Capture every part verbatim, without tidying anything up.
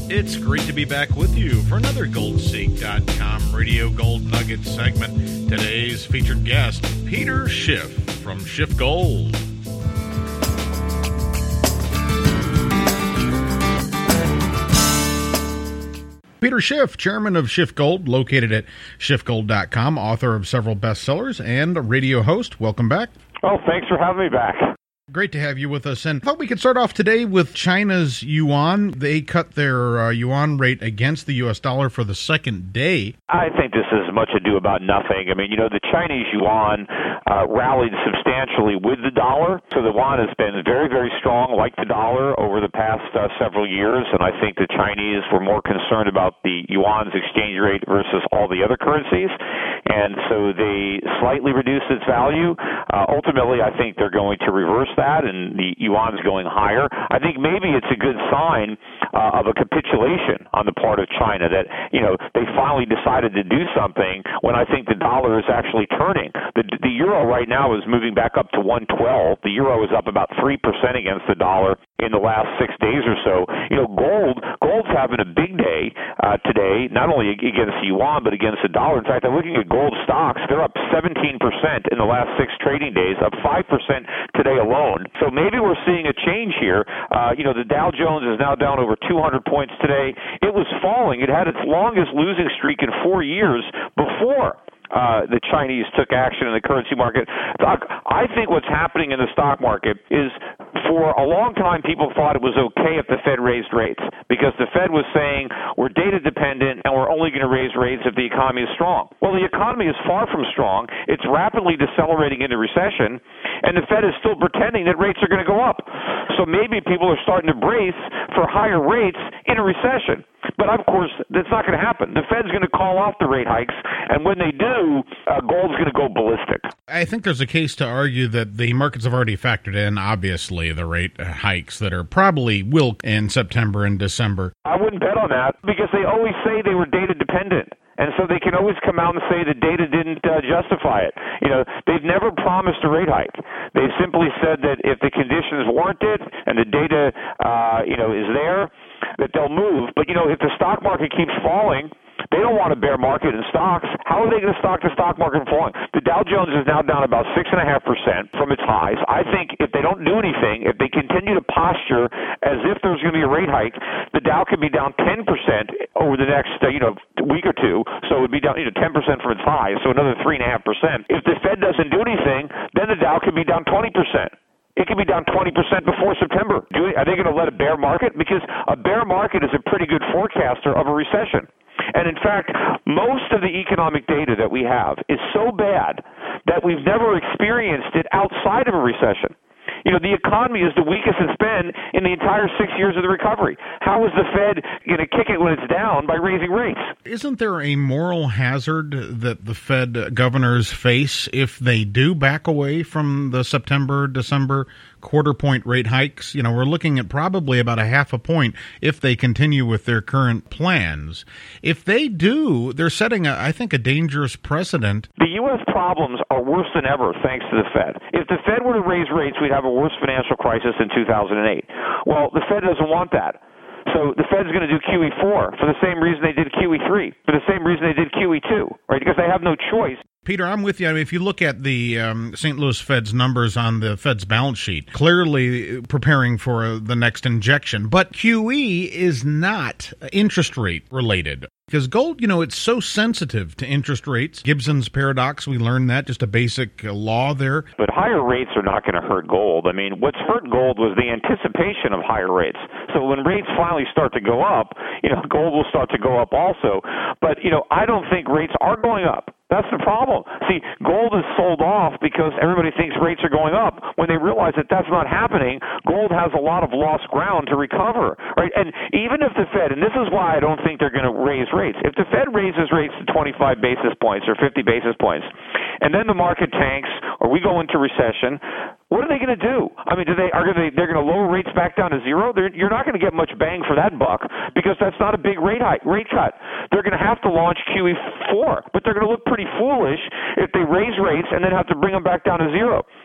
It's great to be back with you for another gold seek dot com Radio Gold Nugget segment. Today's featured guest, Peter Schiff from Schiff Gold. Peter Schiff, chairman of Schiff Gold, located at Schiff Gold dot com, author of several bestsellers, and a radio host. Welcome back. Oh, thanks for having me back. Great to have you with us. And I thought we could start off today with China's yuan. They cut their uh, yuan rate against the U S dollar for the second day. I think this is much ado about nothing. I mean, you know, the Chinese yuan uh, rallied substantially with the dollar. So the yuan has been very, very strong, like the dollar, over the past uh, several years. And I think the Chinese were more concerned about the yuan's exchange rate versus all the other currencies. And so they slightly reduced its value. Uh, ultimately, I think they're going to reverse that, and the yuan's going higher. I think maybe it's a good sign uh, of a capitulation on the part of China that, you know, they finally decided to do something when I think the dollar is actually turning. The, the euro right now is moving back up to one twelve. The euro is up about three percent against the dollar in the last six days or so. You know, gold, gold's having a big day uh, today, not only against the yuan, but against the dollar. In fact, I'm looking at gold stocks. They're up seventeen percent in the last six trading days, up five percent today alone. So maybe we're seeing a change here. Uh, you know, the Dow Jones is now down over two hundred points today. It was falling. It had its longest losing streak in four years before Uh, the Chinese took action in the currency market. I think what's happening in the stock market is, for a long time, people thought it was okay if the Fed raised rates because the Fed was saying we're data dependent and we're only going to raise rates if the economy is strong. Well, the economy is far from strong. It's rapidly decelerating into recession, and the Fed is still pretending that rates are going to go up. So maybe people are starting to brace for higher rates in a recession. But, of course, that's not going to happen. The Fed's going to call off the rate hikes, and when they do, uh, gold's going to go ballistic. I think there's a case to argue that the markets have already factored in, obviously, the rate hikes that are probably will in September and December. I wouldn't bet on that because they always say they were data dependent. And so they can always come out and say the data didn't uh, justify it. You know, they've never promised a rate hike. They've simply said that if the conditions warrant it and the data, uh, you know, is there, that they'll move. But, you know, if the stock market keeps falling, they don't want a bear market in stocks. How are they going to stop the stock market from falling? The Dow Jones is now down about six point five percent from its highs. I think if they don't do anything, if they continue to posture as if there's going to be a rate hike, the Dow could be down ten percent over the next uh, you know week or two. So it would be down you know ten percent from its highs, so another three point five percent. If the Fed doesn't do anything, then the Dow could be down twenty percent. It could be down twenty percent before September. Do they, are they going to let a bear market? Because a bear market is a pretty good forecaster of a recession. And in fact, most of the economic data that we have is so bad that we've never experienced it outside of a recession. You know, the economy is the weakest it's been in the entire six years of the recovery. How is the Fed going to kick it when it's down by raising rates? Isn't there a moral hazard that the Fed governors face if they do back away from the September, December quarter point rate hikes? You know, we're looking at probably about a half a point if they continue with their current plans. If they do, they're setting, a, I think, a dangerous precedent. The U S problems are worse than ever thanks to the Fed. If the Fed were to raise rates, we'd have a worse financial crisis in two thousand eight. Well, the Fed doesn't want that. So the Fed's going to do Q E four for the same reason they did Q E three, for the same reason they did Q E two, right? Because they have no choice. Peter, I'm with you. I mean, if you look at the um, Saint Louis Fed's numbers on the Fed's balance sheet, clearly preparing for uh, the next injection. But Q E is not interest rate related. Because gold, you know, it's so sensitive to interest rates. Gibson's paradox, we learned that, just a basic uh, law there. But higher rates are not going to hurt gold. I mean, what's hurt gold was the anticipation of higher rates. So when rates finally start to go up, you know, gold will start to go up also. But, you know, I don't think rates are going up. That's the problem. See, gold is sold off because everybody thinks rates are going up. When they realize that that's not happening, gold has a lot of lost ground to recover, right? And even if the Fed, and this is why I don't think they're going to raise rates, if the Fed raises rates to twenty-five basis points or fifty basis points, and then the market tanks or we go into recession, what are they going to do? I mean, do they are they they're going to lower rates back down to zero? They're, you're not going to get much bang for that buck because that's not a big rate hike, rate cut. They're going to have to launch Q E four, but they're going to look pretty foolish if they raise rates and then have to bring them back down to zero.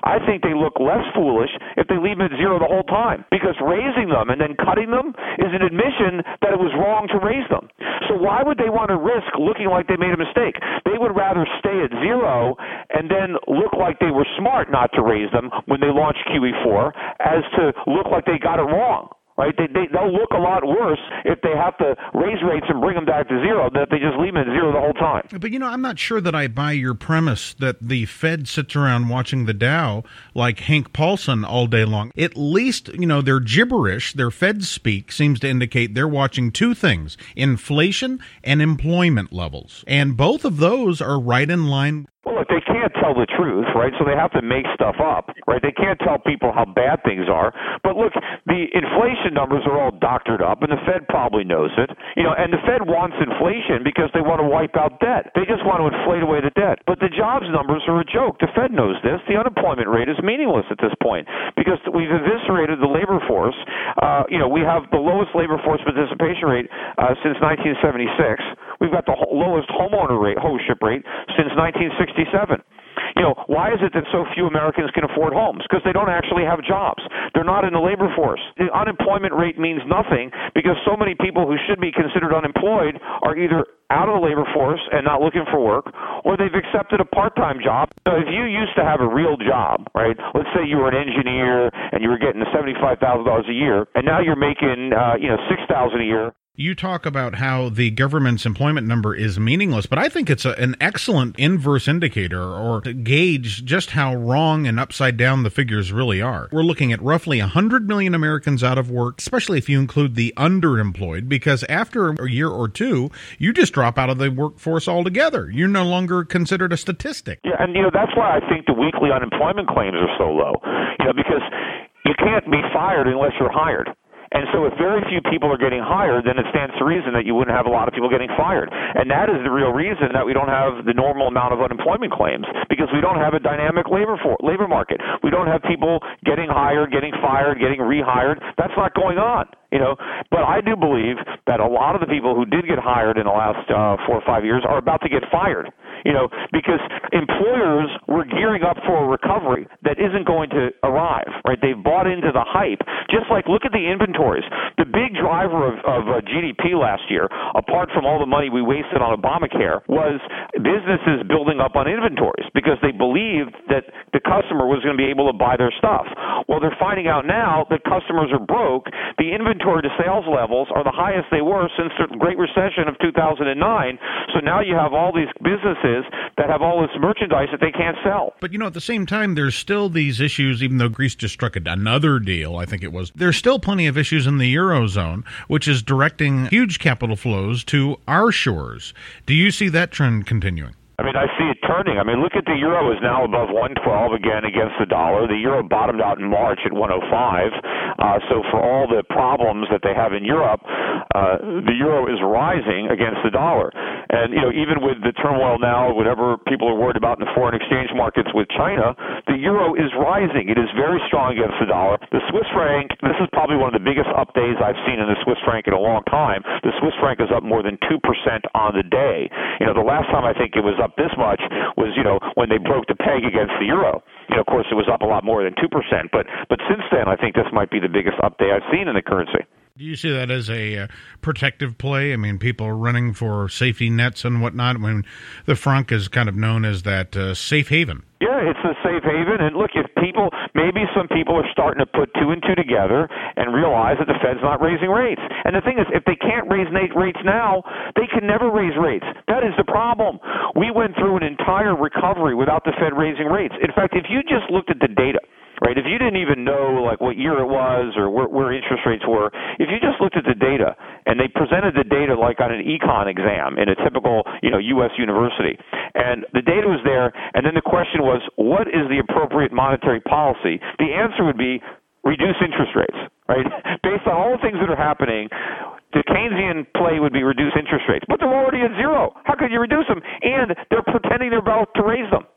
I think they look less foolish if they leave them at zero the whole time, because raising them and then cutting them is an admission that it was wrong to raise them. So why would they want to risk looking like they made a mistake? They would rather stay at zero and then look like they were smart not to raise them when they launch Q E four as to look like they got it wrong. Right? They, they, they'll look a lot worse if they have to raise rates and bring them back to zero than if they just leave them at zero the whole time. But, you know, I'm not sure that I buy your premise that the Fed sits around watching the Dow like Hank Paulson all day long. At least, you know, their gibberish, their Fed speak seems to indicate they're watching two things, inflation and employment levels. And both of those are right in line. Well, look, they can't tell the truth, right? So they have to make stuff up, right? They can't tell people how bad things are. But look, the inflation numbers are all doctored up, and the Fed probably knows it. You know, and the Fed wants inflation because they want to wipe out debt. They just want to inflate away the debt. But the jobs numbers are a joke. The Fed knows this. The unemployment rate is meaningless at this point because we've eviscerated the labor force. Uh, you know, we have the lowest labor force participation rate uh, since nineteen seventy-six. We've got the ho- lowest homeowner rate, hostship rate since nineteen sixty-seven. You know, why is it that so few Americans can afford homes? Because they don't actually have jobs. They're not in the labor force. The unemployment rate means nothing because so many people who should be considered unemployed are either out of the labor force and not looking for work, or they've accepted a part-time job. So if you used to have a real job, right, let's say you were an engineer and you were getting seventy-five thousand dollars a year, and now you're making, uh, you know, six thousand dollars a year. You talk about how the government's employment number is meaningless, but I think it's a, an excellent inverse indicator or to gauge just how wrong and upside down the figures really are. We're looking at roughly one hundred million Americans out of work, especially if you include the underemployed, because after a year or two, you just drop out of the workforce altogether. You're no longer considered a statistic. Yeah, and, you know, that's why I think the weekly unemployment claims are so low, you know, because you can't be fired unless you're hired. And so if very few people are getting hired, then it stands to reason that you wouldn't have a lot of people getting fired. And that is the real reason that we don't have the normal amount of unemployment claims, because we don't have a dynamic labor for, labor market. We don't have people getting hired, getting fired, getting rehired. That's not going on. You know, but I do believe that a lot of the people who did get hired in the last uh, four or five years are about to get fired, you know, because employers were gearing up for a recovery that isn't going to arrive, right? They've bought into the hype. Just like, look at the inventories. The big driver of, of uh, G D P last year, apart from all the money we wasted on Obamacare, was businesses building up on inventories because they believed that the customer was going to be able to buy their stuff. Well, they're finding out now that customers are broke. The inventory to sales levels are the highest they were since the Great Recession of two thousand nine. So now you have all these businesses that have all this merchandise that they can't sell. But, you know, at the same time, there's still these issues, even though Greece just struck another deal, I think it was. There's still plenty of issues in the Eurozone, which is directing huge capital flows to our shores. Do you see that trend continuing? I mean, I see it turning. I mean, look at the euro is now above one twelve again against the dollar. The euro bottomed out in March at one oh five. Uh, so for all the problems that they have in Europe, uh, the euro is rising against the dollar. And, you know, even with the turmoil now, whatever people are worried about in the foreign exchange markets with China, the euro is rising. It is very strong against the dollar. The Swiss franc, this is probably one of the biggest up days I've seen in the Swiss franc in a long time. The Swiss franc is up more than two percent on the day. You know, the last time I think it was up this much was, you know, when they broke the peg against the euro. You know, of course, it was up a lot more than two percent. But, but since then, I think this might be the biggest up day I've seen in the currency. Do you see that as a uh, protective play? I mean, people are running for safety nets and whatnot when the franc is kind of known as that uh, safe haven. Yeah, it's a safe haven. And look, if people, maybe some people are starting to put two and two together and realize that the Fed's not raising rates. And the thing is, if they can't raise rates now, they can never raise rates. That is the problem. We went through an entire recovery without the Fed raising rates. In fact, if you just looked at the data, right, if you didn't even know like what year it was or where, where interest rates were, if you just looked at the data and they presented the data like on an econ exam in a typical, you know, U S university, and the data was there, and then the question was, what is the appropriate monetary policy? The answer would be reduce interest rates, right? Based on all the things that are happening, the Keynesian play would be reduce interest rates, but they're already at zero. How could you reduce them? And they're pretending they're about to raise them.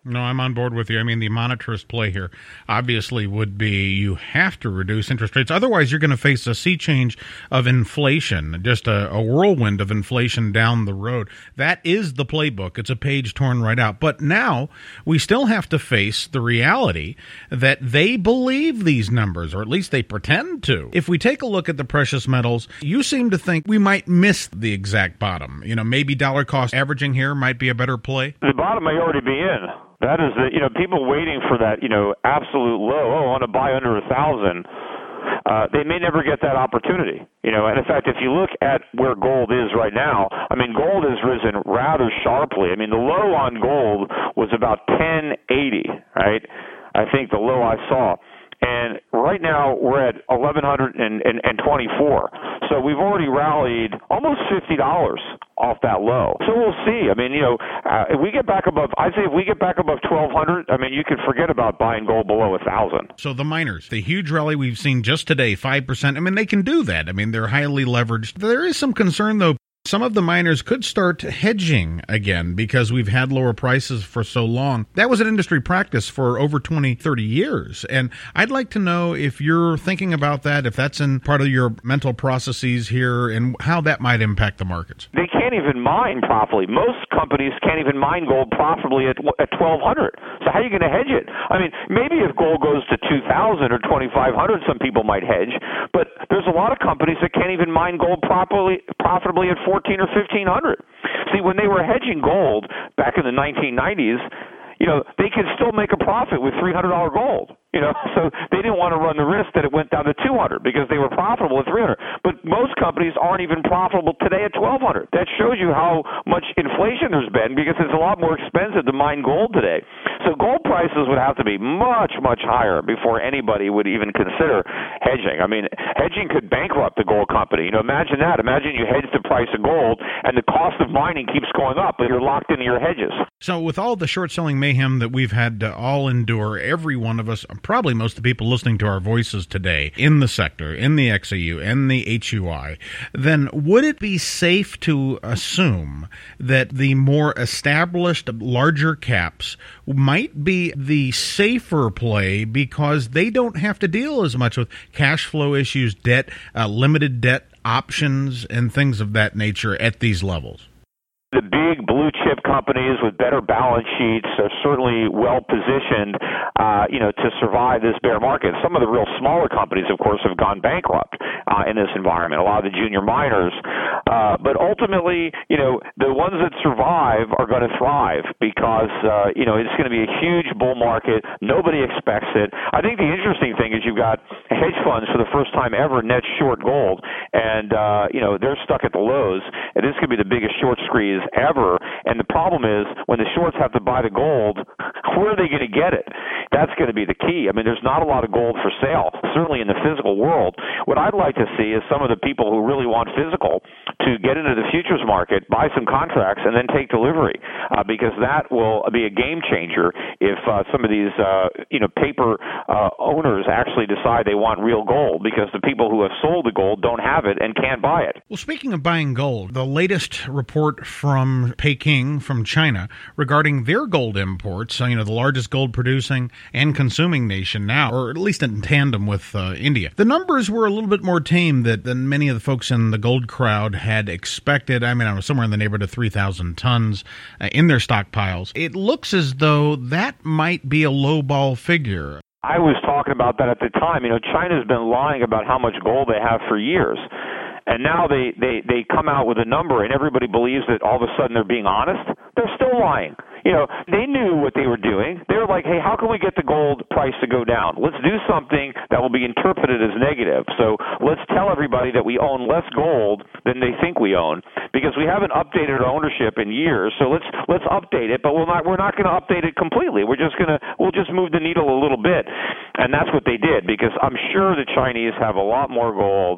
No, I'm on board with you. I mean, the monetarist play here obviously would be you have to reduce interest rates. Otherwise, you're going to face a sea change of inflation, just a, a whirlwind of inflation down the road. That is the playbook. It's a page torn right out. But now we still have to face the reality that they believe these numbers, or at least they pretend to. If we take a look at the precious metals, you seem to think we might miss the exact bottom. You know, maybe dollar cost averaging here might be a better play. The bottom may already be in. That is the, you know, people waiting for that, you know, absolute low. Oh, I want to buy under a thousand. Uh, they may never get that opportunity, you know. And in fact, if you look at where gold is right now, I mean, gold has risen rather sharply. I mean, the low on gold was about ten eighty, right? I think the low I saw. And right now we're at eleven twenty-four. So we've already rallied almost fifty dollars off that low. So we'll see. I mean, you know, uh, if we get back above, I'd say if we get back above twelve hundred, I mean, you can forget about buying gold below one thousand. So the miners, the huge rally we've seen just today, five percent, I mean, they can do that. I mean, they're highly leveraged. There is some concern, though. Some of the miners could start hedging again because we've had lower prices for so long. That was an industry practice for over twenty, thirty years. And I'd like to know if you're thinking about that, if that's in part of your mental processes here, and how that might impact the markets. They can't even mine properly. Most companies can't even mine gold profitably at, at twelve hundred. So how are you going to hedge it? I mean, maybe if gold goes to two thousand or twenty-five hundred, some people might hedge. But there's a lot of companies that can't even mine gold properly, profitably at fourteen or fifteen hundred. See, when they were hedging gold back in the nineteen nineties, you know, they could still make a profit with three hundred dollars gold. You know, so they didn't want to run the risk that it went down to two hundred because they were profitable at three hundred. But most companies aren't even profitable today at twelve hundred. That shows you how much inflation there's been because it's a lot more expensive to mine gold today. So gold prices would have to be much, much higher before anybody would even consider hedging. I mean, hedging could bankrupt the gold company. You know, imagine that. Imagine you hedge the price of gold and the cost of mining keeps going up, but you're locked into your hedges. So with all the short-selling mayhem that we've had to all endure, every one of us, probably most of the people listening to our voices today in the sector, in the X A U, and the H U I, then would it be safe to assume that the more established, larger caps might be the safer play because they don't have to deal as much with cash flow issues, debt, uh, limited debt options, and things of that nature at these levels? The big blue chip companies with better balance sheets are certainly well positioned, uh, you know, to survive this bear market. Some of the real smaller companies, of course, have gone bankrupt uh, in this environment. A lot of the junior miners, uh, but ultimately, you know, the ones that survive are going to thrive because uh, you know it's going to be a huge bull market. Nobody expects it. I think the interesting thing is you've got hedge funds for the first time ever net short gold, and uh, you know they're stuck at the lows, and this could be the biggest short squeeze ever. And the problem is when the shorts have to buy the gold, where are they going to get it? That's going to be the key. I mean, there's not a lot of gold for sale, certainly in the physical world. What I'd like to see is some of the people who really want physical to get into the futures market, buy some contracts, and then take delivery, uh, because that will be a game changer if uh, some of these uh, you know paper uh, owners actually decide they want real gold, because the people who have sold the gold don't have it and can't buy it. Well, speaking of buying gold, the latest report from Peking, from China, regarding their gold imports, you know, the largest gold producing and consuming nation now, or at least in tandem with uh, India. The numbers were a little bit more tame that, than many of the folks in the gold crowd had expected. I mean, I was somewhere in the neighborhood of three thousand tons uh, in their stockpiles. It looks as though that might be a lowball figure. I was talking about that at the time. You know, China's been lying about how much gold they have for years. And now they, they, they come out with a number and everybody believes that all of a sudden they're being honest. They're still lying. You know, they knew what they were doing. They were like, hey, how can we get the gold price to go down? Let's do something that will be interpreted as negative. So let's tell everybody that we own less gold than they think we own, because we haven't updated our ownership in years. So let's let's update it, but we're not we're not going to update it completely. We're just going to we'll just move the needle a little bit. And that's what they did, because I'm sure the Chinese have a lot more gold,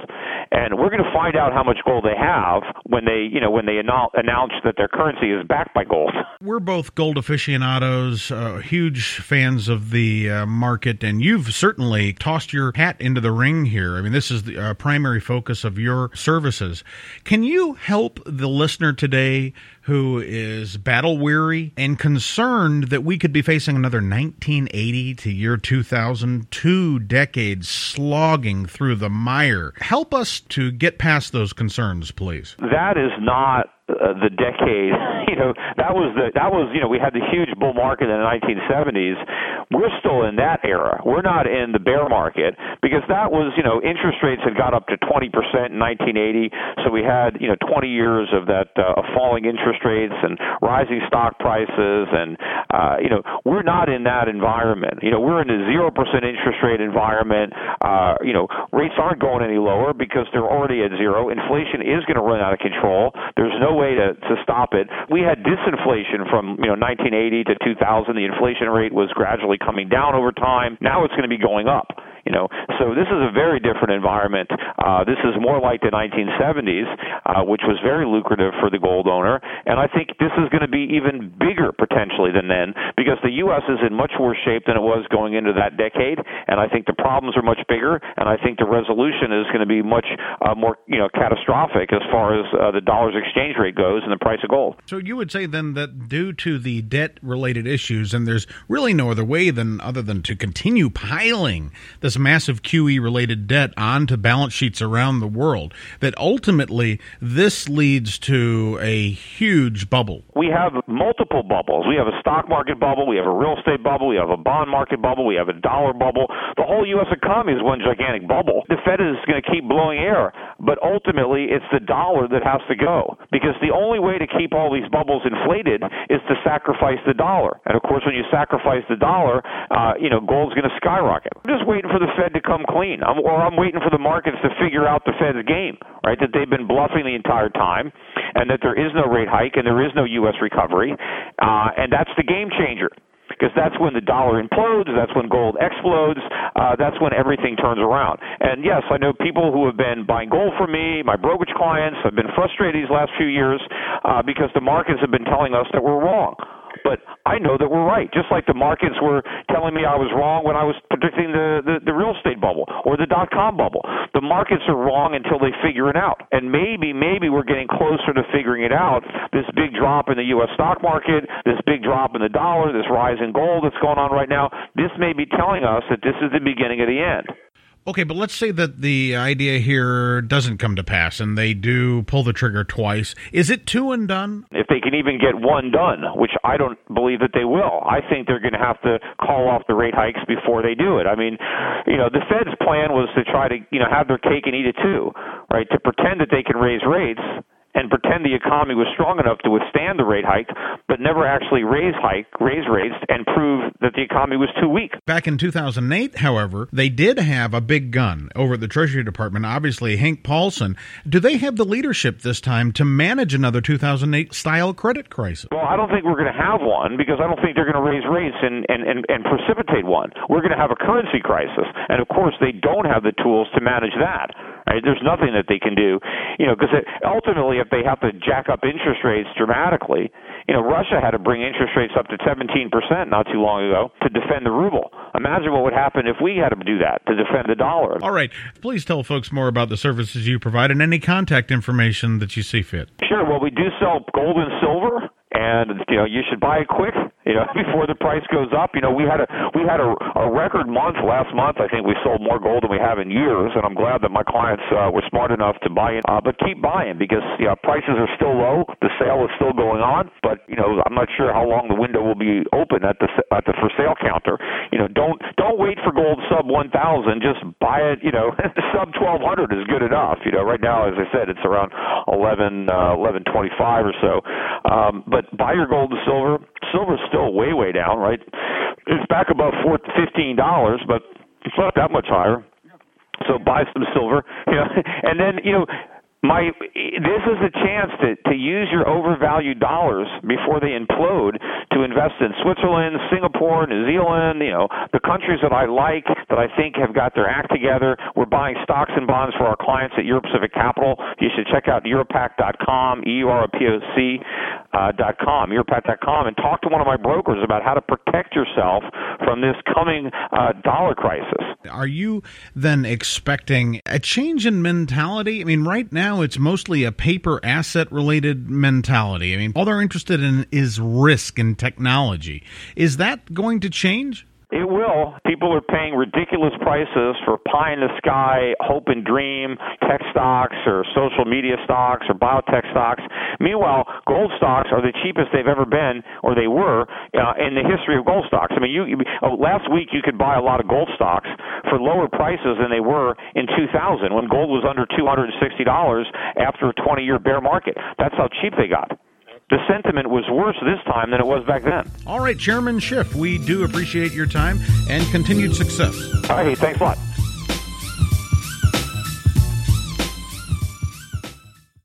and we're going to find out how much gold they have when they, you know, when they annou- announce that their currency is backed by gold. We're both gold aficionados, uh, huge fans of the uh, market, and you've certainly tossed your hat into the ring here. I mean, this is the uh, primary focus of your services. Can you help the listener today who is battle-weary and concerned that we could be facing another nineteen eighty to year two thousand, two decades slogging through the mire? Help us to get past those concerns, please. That is not uh, the decade. You know, that was the that was you know we had the huge bull market in the nineteen seventies. We're still in that era. We're not in the bear market because that was you know interest rates had got up to twenty percent in nineteen eighty. So we had you know twenty years of that uh, falling interest rates and rising stock prices, and uh, you know we're not in that environment. You know we're in a zero percent interest rate environment. Uh, you know rates aren't going any lower because they're already at zero. Inflation is going to run out of control. There's no way to, to stop it. We had disinflation from you know nineteen eighty to two thousand. The inflation rate was gradually coming down over time. Now it's going to be going up. You know, so this is a very different environment. Uh, this is more like the nineteen seventies, uh, which was very lucrative for the gold owner. And I think this is going to be even bigger potentially than then because the U S is in much worse shape than it was going into that decade. And I think the problems are much bigger. And I think the resolution is going to be much uh, more, you know, catastrophic as far as uh, the dollar's exchange rate goes and the price of gold. So you would say then that due to the debt-related issues, and there's really no other way than other than to continue piling this massive Q E-related debt onto balance sheets around the world, that ultimately this leads to a huge bubble. We have multiple bubbles. We have a stock market bubble. We have a real estate bubble. We have a bond market bubble. We have a dollar bubble. The whole U S economy is one gigantic bubble. The Fed is going to keep blowing air, but ultimately it's the dollar that has to go because the only way to keep all these bubbles inflated is to sacrifice the dollar. And of course, when you sacrifice the dollar, uh, you know, gold's going to skyrocket. I'm just waiting for the Fed to come clean, I'm, or I'm waiting for the markets to figure out the Fed's game, right? That they've been bluffing the entire time, and that there is no rate hike and there is no U S recovery, uh, and that's the game changer. Because that's when the dollar implodes, that's when gold explodes, uh, that's when everything turns around. And yes, I know people who have been buying gold from me, my brokerage clients, have been frustrated these last few years uh, because the markets have been telling us that we're wrong. But I know that we're right, just like the markets were telling me I was wrong when I was predicting the, the, the real estate bubble or the dot-com bubble. The markets are wrong until they figure it out. And maybe, maybe we're getting closer to figuring it out. This big drop in the U S stock market, this big drop in the dollar, this rise in gold that's going on right now, this may be telling us that this is the beginning of the end. Okay, but let's say that the idea here doesn't come to pass and they do pull the trigger twice. Is it two and done? If they can even get one done, which I don't believe that they will. I think they're going to have to call off the rate hikes before they do it. I mean, you know, the Fed's plan was to try to, you know, have their cake and eat it too, right? To pretend that they can raise rates and pretend the economy was strong enough to withstand the rate hike, but never actually raise hike, raise rates, and prove that the economy was too weak. Back in two thousand eight, however, they did have a big gun over at the Treasury Department, obviously Hank Paulson. Do they have the leadership this time to manage another two thousand eight-style credit crisis? Well, I don't think we're going to have one because I don't think they're going to raise rates and, and, and, and precipitate one. We're going to have a currency crisis, and of course they don't have the tools to manage that. Right? There's nothing that they can do, you know, because ultimately if they have to jack up interest rates dramatically, you know, Russia had to bring interest rates up to seventeen percent not too long ago to defend the ruble. Imagine what would happen if we had to do that to defend the dollar. All right. Please tell folks more about the services you provide and any contact information that you see fit. Sure. Well, we do sell gold and silver. And, you know, you should buy it quick, you know, before the price goes up. You know, we had a we had a, a record month last month. I think we sold more gold than we have in years, and I'm glad that my clients uh, were smart enough to buy it. Uh, but keep buying because, you know, prices are still low. The sale is still going on, but, you know, I'm not sure how long the window will be open at the at the for sale counter. You know, don't don't wait for gold sub one thousand. Just buy it, you know, sub twelve hundred is good enough. You know, right now, as I said, it's around eleven twenty-five or so. Um, but But buy your gold and silver. Silver's still way, way down, right? It's back above four, fifteen dollars, but it's not that much higher. So buy some silver, you know, and then, you know, My, this is a chance to, to use your overvalued dollars before they implode to invest in Switzerland, Singapore, New Zealand, you know, the countries that I like, that I think have got their act together. We're buying stocks and bonds for our clients at Euro Pacific Capital. You should check out Europac dot com, E U R O P O C uh, dot com, Europac dot com, and talk to one of my brokers about how to protect yourself from this coming uh, dollar crisis. Are you then expecting a change in mentality? I mean, right now, Now it's mostly a paper asset related mentality. I mean, all they're interested in is risk and technology. Is that going to change? It will. People are paying ridiculous prices for pie in the sky, hope and dream, tech stocks or social media stocks or biotech stocks. Meanwhile, gold stocks are the cheapest they've ever been, or they were, uh, in the history of gold stocks. I mean, you, you oh, last week you could buy a lot of gold stocks for lower prices than they were in two thousand when gold was under two hundred sixty dollars after a twenty-year bear market. That's how cheap they got. The sentiment was worse this time than it was back then. All right, Chairman Schiff, we do appreciate your time and continued success. All right, thanks a lot.